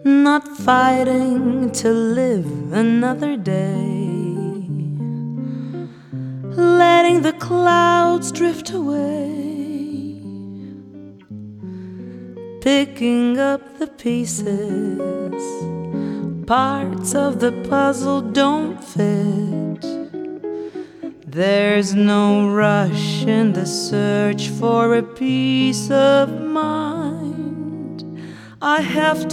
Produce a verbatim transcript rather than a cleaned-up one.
not fighting to live another day, letting the clouds drift away, picking up the pieces. Parts of the puzzle don't fit. There's no rush in the search for a peace of mind. I have to